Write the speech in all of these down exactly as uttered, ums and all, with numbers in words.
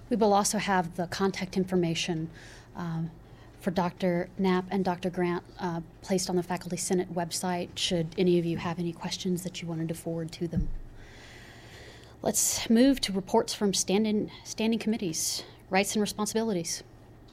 We will also have the contact information um, for Doctor Knapp and Doctor Grant uh, placed on the Faculty Senate website should any of you have any questions that you wanted to forward to them. Let's move to reports from standing, standing committees, rights and responsibilities.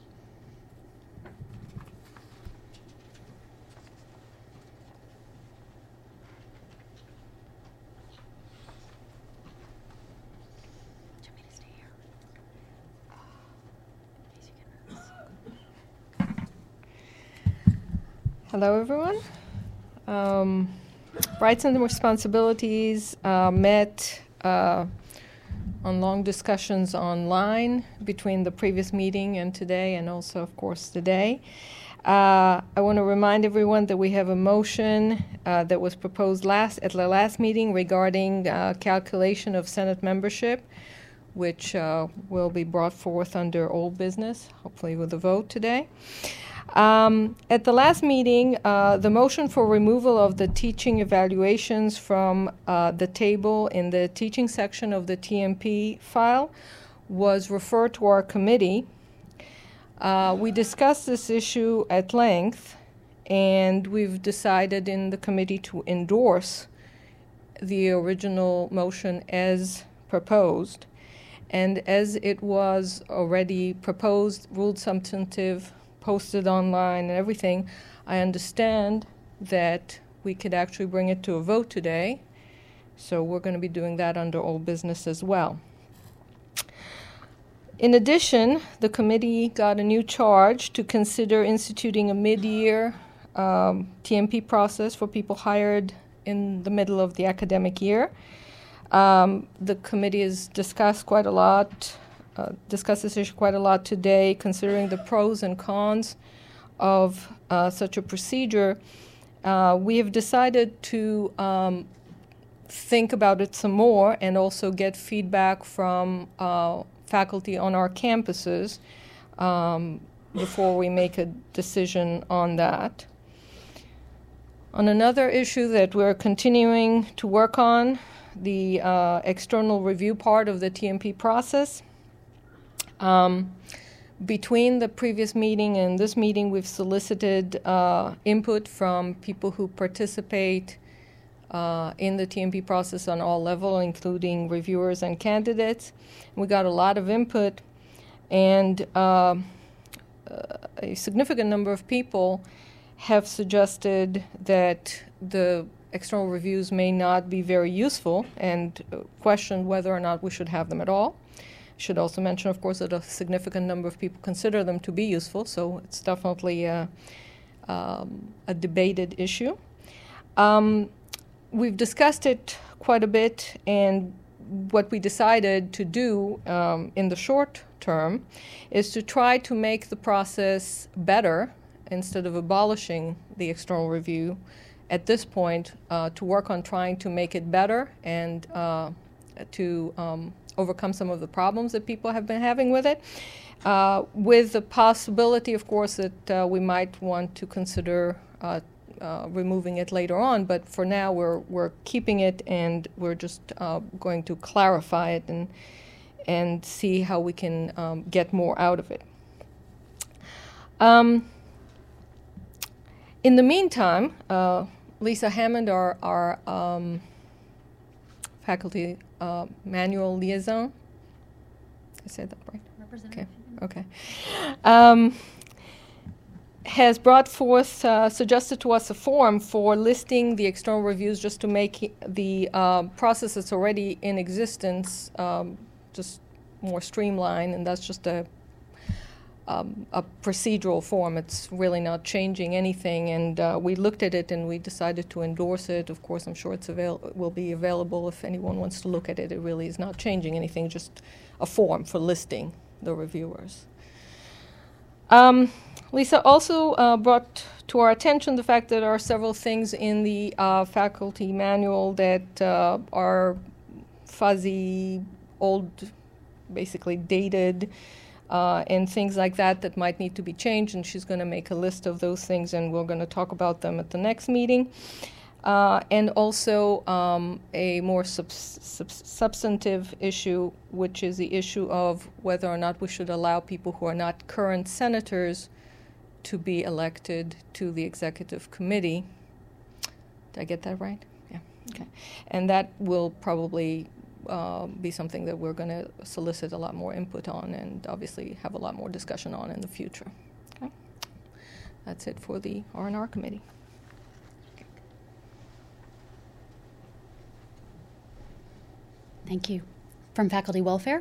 Hello, everyone. Um, rights and responsibilities uh, met uh, on long discussions online between the previous meeting and today, and also, of course, today. Uh, I want to remind everyone that we have a motion uh, that was proposed last at the last meeting regarding uh, calculation of Senate membership, which uh, will be brought forth under old business, hopefully with a vote today. Um, at the last meeting, uh, the motion for removal of the teaching evaluations from uh, the table in the teaching section of the T M P file was referred to our committee. Uh, we discussed this issue at length, and we've decided in the committee to endorse the original motion as proposed. And as it was already proposed, ruled substantive, posted online and everything, I understand that we could actually bring it to a vote today. So we're going to be doing that under old business as well. In addition, the committee got a new charge to consider instituting a mid-year um, T M P process for people hired in the middle of the academic year. Um, the committee has discussed quite a lot Uh, discuss this issue quite a lot today, considering the pros and cons of uh, such a procedure. Uh, we have decided to um, think about it some more and also get feedback from uh, faculty on our campuses um, before we make a decision on that. On another issue that we're continuing to work on, the uh, external review part of the T M P process. Um, between the previous meeting and this meeting, we've solicited uh, input from people who participate uh, in the T M P process on all levels, including reviewers and candidates. We got a lot of input, and uh, a significant number of people have suggested that the external reviews may not be very useful and questioned whether or not we should have them at all. Should also mention, of course, that a significant number of people consider them to be useful, so it's definitely a, um, a debated issue. Um, we've discussed it quite a bit, and what we decided to do um, in the short term is to try to make the process better instead of abolishing the external review at this point, uh, to work on trying to make it better and uh, to um, overcome some of the problems that people have been having with it, uh, with the possibility, of course, that uh, we might want to consider uh, uh, removing it later on. But for now, we're we're keeping it, and we're just uh, going to clarify it and and see how we can um, get more out of it. Um, in the meantime, uh, Lisa Hammond, our our um, faculty Uh, manual liaison. I said that right? Representative. Okay. Okay. Um, has brought forth, uh, suggested to us a form for listing the external reviews just to make the uh, process that's already in existence um, just more streamlined, and that's just a Um, a procedural form. It's really not changing anything, and uh, we looked at it and we decided to endorse it. Of course, I'm sure it's avail- will be available if anyone wants to look at it. It really is not changing anything, just a form for listing the reviewers. Um, Lisa also uh, brought to our attention the fact that there are several things in the uh, faculty manual that uh, are fuzzy, old, basically dated, Uh, and things like that that might need to be changed, and she's going to make a list of those things, and we're going to talk about them at the next meeting. Uh, and also um, a more subs- subs- substantive issue, which is the issue of whether or not we should allow people who are not current senators to be elected to the executive committee. Did I get that right? Yeah. Okay. And that will probably uh, be something that we're going to solicit a lot more input on and obviously have a lot more discussion on in the future. Okay. That's it for the R and R committee. Thank you. From Faculty Welfare?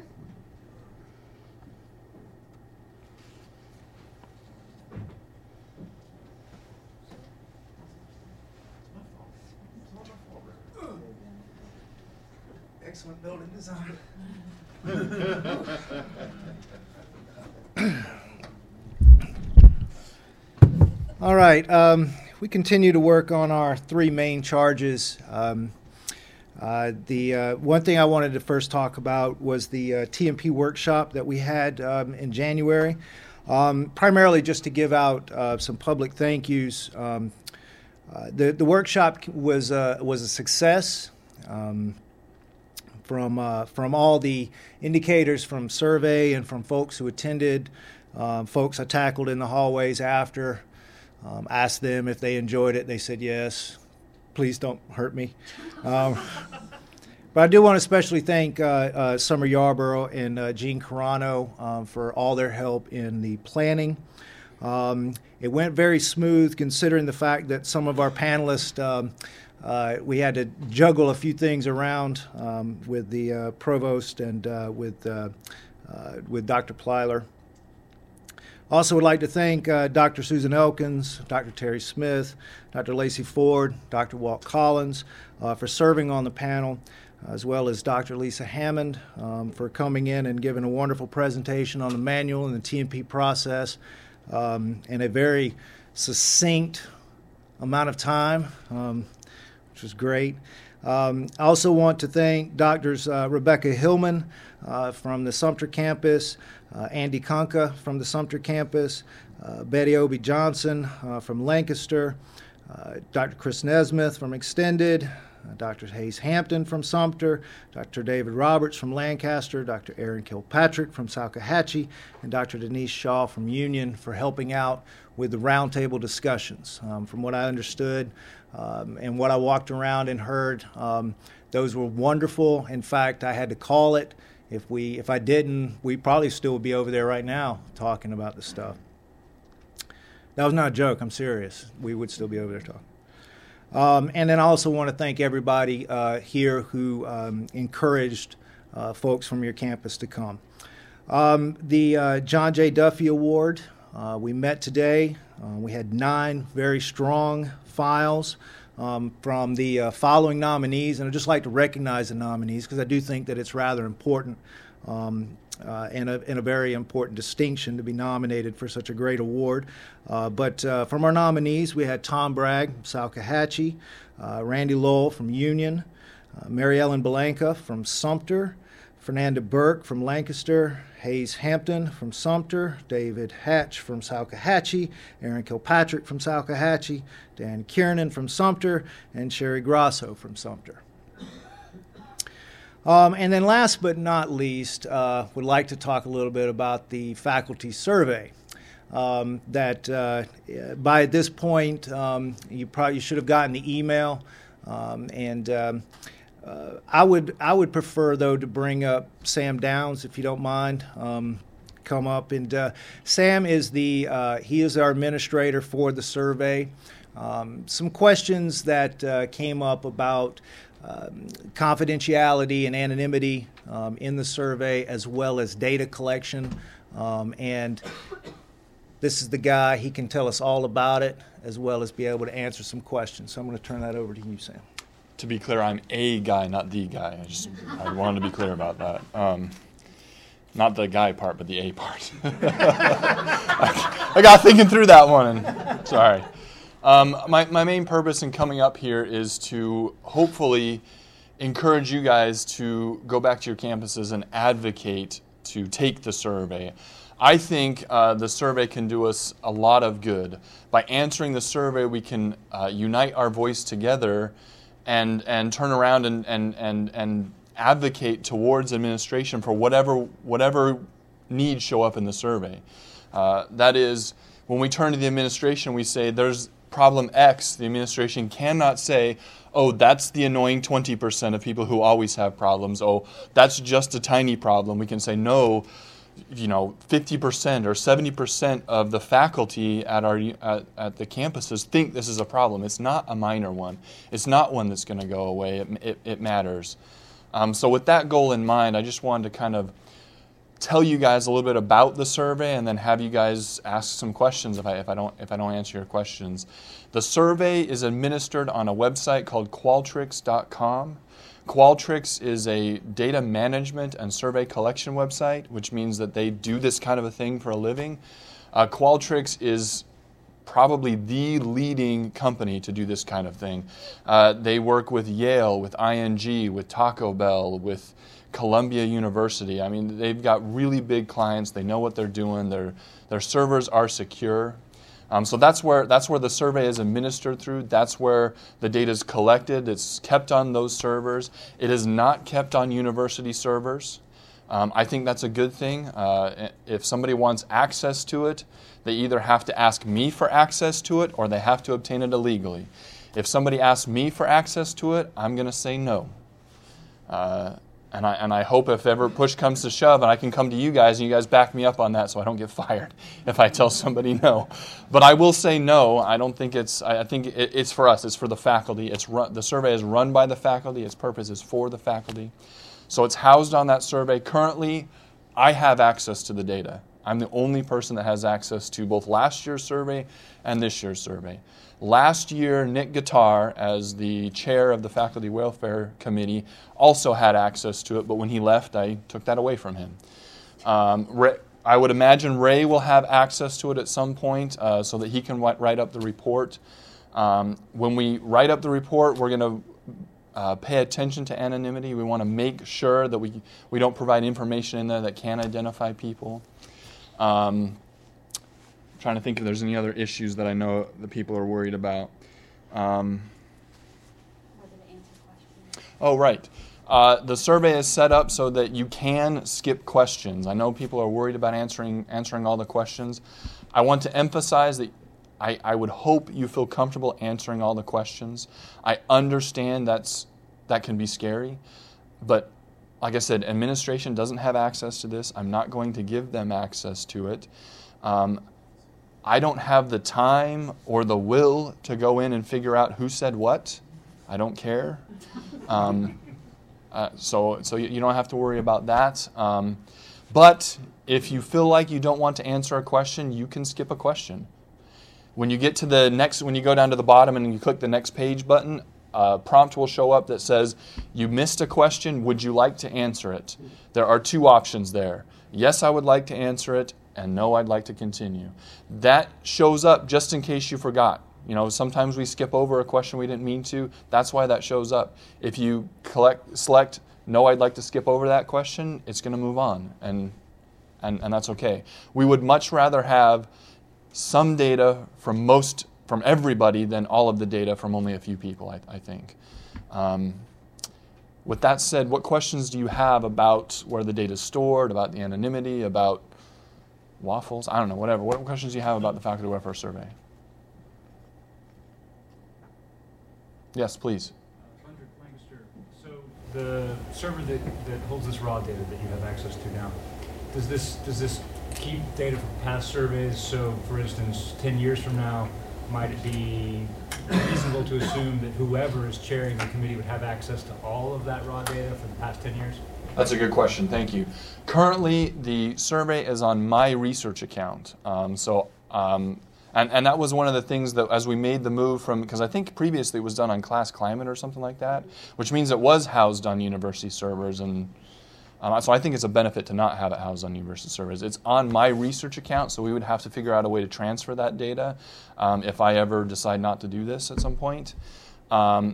Excellent building design. All right, um, we continue to work on our three main charges. Um, Uh, the uh, one thing I wanted to first talk about was the uh, T M P workshop that we had um, in January, um, primarily just to give out uh, some public thank yous. Um, uh, the the workshop was uh, was a success um, from uh, from all the indicators from survey and from folks who attended, um, folks I tackled in the hallways after, um, asked them if they enjoyed it. They said yes. Please don't hurt me. Um, but I do want to especially thank uh, uh, Summer Yarborough and uh, Gene Carano um, for all their help in the planning. Um, it went very smooth considering the fact that some of our panelists, um, uh, we had to juggle a few things around um, with the uh, provost and uh, with, uh, uh, with Doctor Plyler. Also would like to thank uh, Doctor Susan Elkins, Doctor Terry Smith, Doctor Lacey Ford, Doctor Walt Collins uh, for serving on the panel, as well as Doctor Lisa Hammond um, for coming in and giving a wonderful presentation on the manual and the T M P process um, in a very succinct amount of time, um, which was great. Um, I also want to thank Doctors uh, Rebecca Hillman uh, from the Sumter campus, uh, Andy Conca from the Sumter campus, uh, Betty Obie Johnson uh, from Lancaster, uh, Doctor Chris Nesmith from Extended, uh, Doctor Hayes Hampton from Sumter, Doctor David Roberts from Lancaster, Doctor Aaron Kilpatrick from Salkehatchie, and Doctor Denise Shaw from Union for helping out with the roundtable discussions. Um, from what I understood um, and what I walked around and heard, um, those were wonderful. In fact, I had to call it. If we, if I didn't, we probably still would be over there right now talking about the stuff. That was not a joke. I'm serious. We would still be over there talking. Um, and then I also want to thank everybody uh, here who um, encouraged uh, folks from your campus to come. Um, the uh, John J. Duffy Award, uh, we met today. Uh, we had nine very strong files um, from the uh, following nominees, and I'd just like to recognize the nominees because I do think that it's rather important um, uh, and, a, and a very important distinction to be nominated for such a great award. Uh, but uh, from our nominees, we had Tom Bragg from Salkehatchie, uh, Randy Lowell from Union, uh, Mary Ellen Belanca from Sumter, Fernanda Burke from Lancaster, Hayes Hampton from Sumter, David Hatch from Salkehatchie, Aaron Kilpatrick from Salkehatchie, Dan Kiernan from Sumter, and Sherry Grasso from Sumter. Um, and then last but not least, uh, would like to talk a little bit about the faculty survey. Um, that uh, by this point, um, you probably should have gotten the email, um, and um, Uh, I would I would prefer, though, to bring up Sam Downs, if you don't mind, um, come up. And uh, Sam is the uh, he is our administrator for the survey. Um, some questions that uh, came up about um, confidentiality and anonymity um, in the survey, as well as data collection. Um, and this is the guy. He can tell us all about it, as well as be able to answer some questions. So I'm going to turn that over to you, Sam. To be clear, I'm a guy, not the guy. I just I wanted to be clear about that. Um, not the guy part, but the a part. I, I got thinking through that one. And, sorry. Um, my, my main purpose in coming up here is to hopefully encourage you guys to go back to your campuses and advocate to take the survey. I think uh, the survey can do us a lot of good. By answering the survey, we can uh, unite our voice together and and turn around and, and, and, and advocate towards administration for whatever whatever needs show up in the survey. Uh, that is, when we turn to the administration, we say there's problem X. The administration cannot say, oh, that's the annoying twenty percent of people who always have problems. Oh, that's just a tiny problem. We can say, no, you know, fifty percent or seventy percent of the faculty at our at, at the campuses think this is a problem. It's not a minor one. It's not one that's going to go away. It, it, it matters. Um, so with that goal in mind, I just wanted to kind of tell you guys a little bit about the survey and then have you guys ask some questions if I if I don't if I don't answer your questions. The survey is administered on a website called Qualtrics dot com. Qualtrics is a data management and survey collection website, which means that they do this kind of a thing for a living. Uh, Qualtrics is probably the leading company to do this kind of thing. Uh, they work with Yale, with I N G, with Taco Bell, with Columbia University. I mean, they've got really big clients. They know what they're doing. Their their servers are secure. Um, so that's where that's where the survey is administered through. That's where the data is collected. It's kept on those servers. It is not kept on university servers. Um, I think that's a good thing. Uh, if somebody wants access to it, they either have to ask me for access to it or they have to obtain it illegally. If somebody asks me for access to it, I'm going to say no. Uh, And I and I hope if ever push comes to shove and I can come to you guys and you guys back me up on that so I don't get fired if I tell somebody no. But I will say no. I don't think it's, I think it, it's for us. It's for the faculty. It's run, the survey is run by the faculty. Its purpose is for the faculty. So it's housed on that survey. Currently, I have access to the data. I'm the only person that has access to both last year's survey and this year's survey. Last year, Nick Guitar, as the chair of the Faculty Welfare Committee, also had access to it, but when he left, I took that away from him. Um, Ray, I would imagine Ray will have access to it at some point uh, so that he can w- write up the report. Um, when we write up the report, we're going to uh, pay attention to anonymity. We want to make sure that we, we don't provide information in there that can identify people. Um, Trying to think if there's any other issues that I know the people are worried about. Um, oh, right. Uh, the survey is set up so that you can skip questions. I know people are worried about answering answering all the questions. I want to emphasize that I, I would hope you feel comfortable answering all the questions. I understand that's that can be scary, but like I said, administration doesn't have access to this. I'm not going to give them access to it. Um, I don't have the time or the will to go in and figure out who said what. I don't care. Um, uh, so so you, you don't have to worry about that. Um, but if you feel like you don't want to answer a question, you can skip a question. When you get to the next, when you go down to the bottom and you click the next page button, a prompt will show up that says, you missed a question, would you like to answer it? There are two options there. Yes, I would like to answer it. And no, I'd like to continue. That shows up just in case you forgot. You know, sometimes we skip over a question we didn't mean to. That's why that shows up. If you collect, select, no, I'd like to skip over that question, it's going to move on, and, and and that's okay. We would much rather have some data from most, from everybody than all of the data from only a few people, I, I think. Um, with that said, what questions do you have about where the data is stored, about the anonymity, about waffles? I don't know, whatever. What questions do you have about the Faculty Welfare Survey? Yes, please. Uh, Lancaster. So the server that, that holds this raw data that you have access to now, does this does this keep data from past surveys? So, for instance, ten years from now, might it be reasonable to assume that whoever is chairing the committee would have access to all of that raw data for the past ten years? That's a good question. Thank you. Currently, the survey is on my research account. Um, so, um, and, and that was one of the things that as we made the move from, because I think previously it was done on Class Climate or something like that, which means it was housed on university servers. And um, so I think it's a benefit to not have it housed on university servers. It's on my research account, so we would have to figure out a way to transfer that data um, if I ever decide not to do this at some point. Um,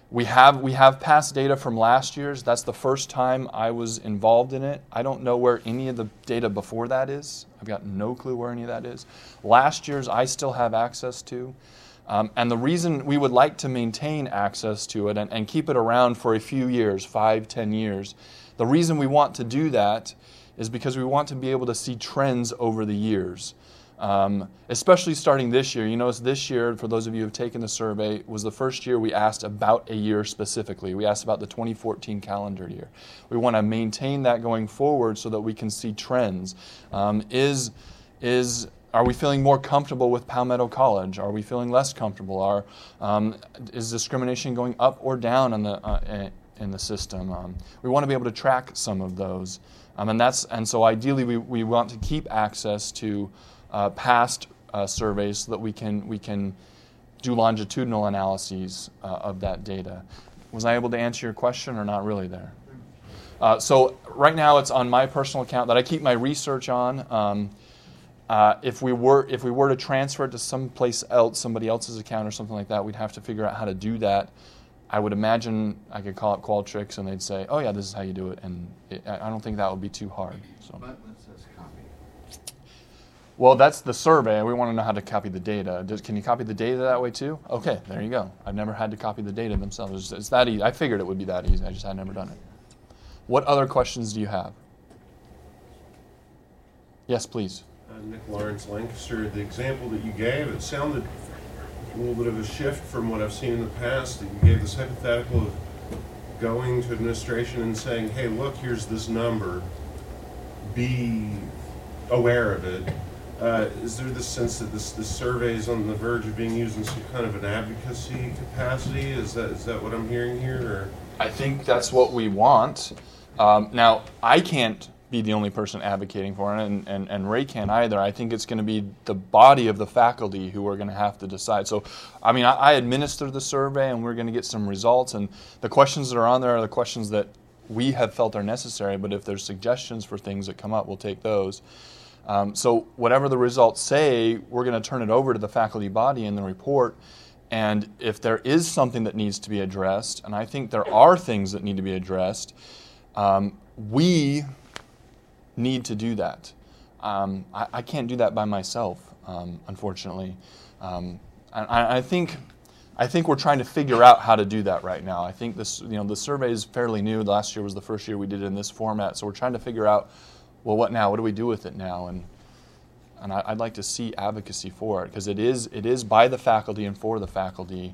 we have we have past data from last year's. That's the first time I was involved in it. I don't know where any of the data before that is. I've got no clue where any of that is. Last year's I still have access to. Um, and the reason we would like to maintain access to it and, and keep it around for a few years, five, ten years, the reason we want to do that is because we want to be able to see trends over the years. Um, especially starting this year. You notice this year, for those of you who have taken the survey, was the first year we asked about a year specifically. We asked about the twenty fourteen calendar year. We want to maintain that going forward so that we can see trends. Um, is, is, are we feeling more comfortable with Palmetto College? Are we feeling less comfortable? Are, um, is discrimination going up or down in the, uh, in the system? Um, we want to be able to track some of those. Um, and, that's, and so ideally we, we want to keep access to Uh, past uh, surveys so that we can we can do longitudinal analyses uh, of that data. Was I able to answer your question or not really there? Uh, so right now it's on my personal account that I keep my research on. Um, uh, if we were if we were to transfer it to someplace else, somebody else's account or something like that, we'd have to figure out how to do that. I would imagine I could call up Qualtrics and they'd say, "Oh yeah, this is how you do it," and it, I don't think that would be too hard. So. Well, that's the survey. We want to know how to copy the data. Does, can you copy the data that way too? Okay, there you go. I've never had to copy the data themselves. It's, it's that easy. I figured it would be that easy. I just had never done it. What other questions do you have? Yes, please. Uh, Nick Lawrence, Lancaster. The example that you gave, it sounded a little bit of a shift from what I've seen in the past. That you gave this hypothetical of going to administration and saying, "Hey, look, here's this number. Be aware of it." Uh, is there this sense that this, this survey is on the verge of being used in some kind of an advocacy capacity? Is that is that what I'm hearing here? Or? I think that's what we want. Um, now, I can't be the only person advocating for it, and, and, and Ray can't either. I think it's going to be the body of the faculty who are going to have to decide. So, I mean, I, I administer the survey, and we're going to get some results, and the questions that are on there are the questions that we have felt are necessary, but if there's suggestions for things that come up, we'll take those. Um, so whatever the results say, we're going to turn it over to the faculty body in the report. And if there is something that needs to be addressed, and I think there are things that need to be addressed, um, we need to do that. Um, I, I can't do that by myself, um, unfortunately. Um, I, I think I think we're trying to figure out how to do that right now. I think this, you know, the survey is fairly new. Last year was the first year we did it in this format, so we're trying to figure out, well, what now? What do we do with it now? And and I, I'd like to see advocacy for it because it is it is by the faculty and for the faculty.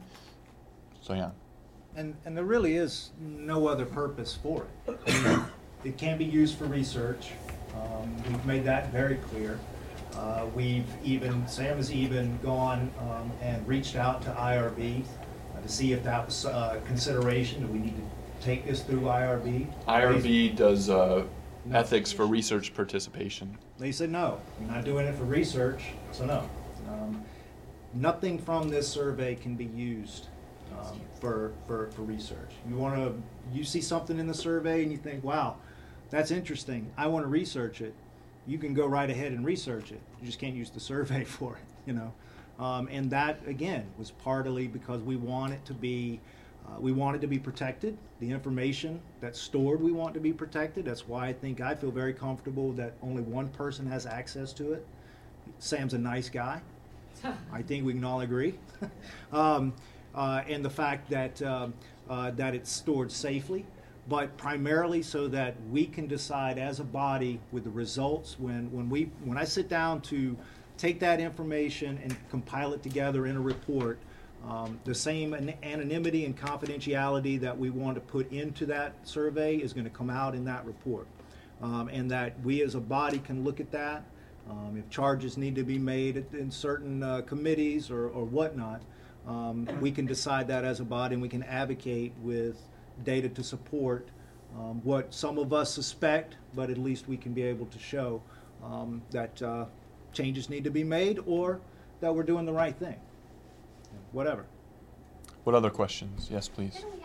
So yeah. And and there really is no other purpose for it. I mean, it can be used for research. Um, we've made that very clear. Uh, we've even Sam has even gone um, and reached out to I R B uh, to see if that was uh, consideration. Do we need to take this through I R B? I R B does. Uh, Ethics for research participation. They said no, you're not doing it for research, so no. Um, nothing from this survey can be used um, for, for, for research. You want to, you see something in the survey and you think, wow, that's interesting, I want to research it. You can go right ahead and research it. You just can't use the survey for it, you know. Um, and that, again, was partly because we want it to be Uh, we want it to be protected. The information that's stored, we want to be protected. That's why I think I feel very comfortable that only one person has access to it. Sam's a nice guy. I think we can all agree. um, uh, and the fact that um, uh, that it's stored safely, but primarily so that we can decide as a body with the results. When when we when I sit down to take that information and compile it together in a report. Um, the same an anonymity and confidentiality that we want to put into that survey is going to come out in that report. Um, and that we as a body can look at that. Um, if charges need to be made in certain uh, committees or, or whatnot, um, we can decide that as a body and we can advocate with data to support um, what some of us suspect, but at least we can be able to show um, that uh, changes need to be made or that we're doing the right thing. Whatever. What other questions? Yes, please. Didn't we have a high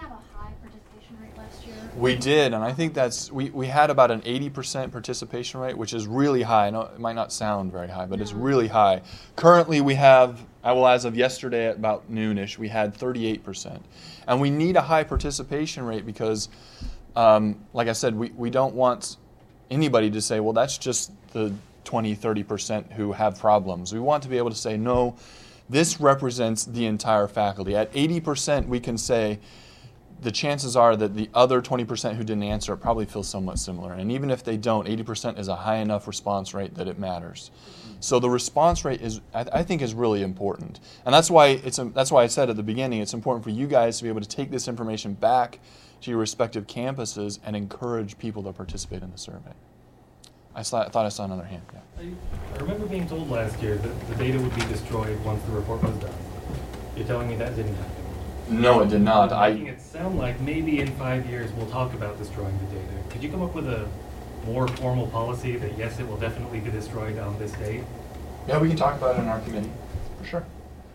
high participation rate last year? We did, and I think that's we, we had about an eighty percent participation rate, which is really high. I know it might not sound very high, but no. It's really high. Currently, we have, well, as of yesterday at about noonish, we had thirty-eight percent, and we need a high participation rate because, um, like I said, we, we don't want anybody to say, well, that's just the twenty, thirty percent who have problems. We want to be able to say, no, this represents the entire faculty. At eighty percent, we can say the chances are that the other twenty percent who didn't answer it probably feel somewhat similar. And even if they don't, eighty percent is a high enough response rate that it matters. So the response rate is, I, I think, is really important. And that's why it's a, that's why I said at the beginning, it's important for you guys to be able to take this information back to your respective campuses and encourage people to participate in the survey. I, saw, I thought I saw another hand. Yeah. I, I remember being told last year that the data would be destroyed once the report was done. You're telling me that didn't happen? No, it did not. You're I making it sound like maybe in five years we'll talk about destroying the data. Could you come up with a more formal policy that yes, it will definitely be destroyed on this date? Yeah, we can talk about it in our committee, for sure.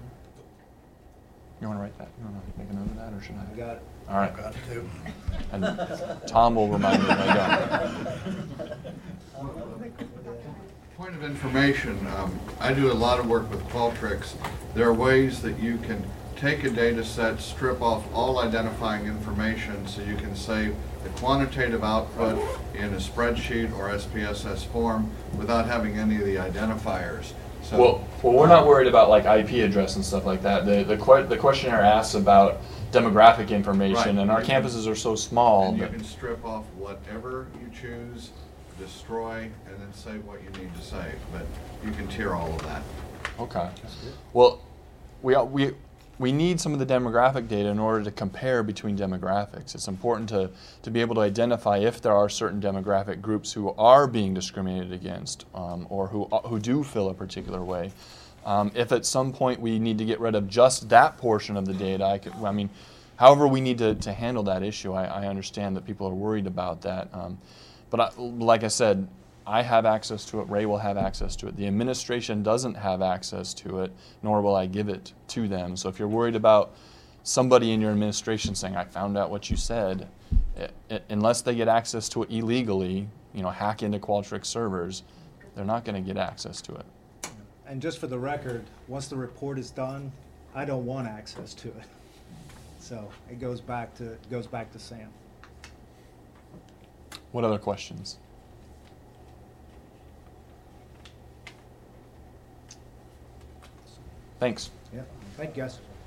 You want to write that? You want to make a note of that, or should I? I got it. All right. Got it too. And Tom will remind me when I go. Point of information, um, I do a lot of work with Qualtrics. There are ways that you can take a data set, strip off all identifying information so you can save the quantitative output in a spreadsheet or S P S S form without having any of the identifiers. So, Well, well, we're not worried about like I P address and stuff like that. The the, que the questionnaire asks about demographic information, Right. and our campuses are so small. and you that can strip off whatever you choose, destroy, and then say what you need to save. But you can tier all of that. Okay. Well, we we we need some of the demographic data in order to compare between demographics. It's important to to be able to identify if there are certain demographic groups who are being discriminated against, um, or who who do feel a particular way. Um, if at some point we need to get rid of just that portion of the data, I, could, I mean, however we need to, to handle that issue, I, I understand that people are worried about that. Um, but I, like I said, I have access to it, Ray will have access to it. The administration doesn't have access to it, nor will I give it to them. So if you're worried about somebody in your administration saying, I found out what you said, it, it, unless they get access to it illegally, you know, hack into Qualtrics servers, they're not going to get access to it. And just for the record, once the report is done, I don't want access to it. So it goes back to it goes back to Sam. What other questions? Thanks. Yeah. Thank you, guys.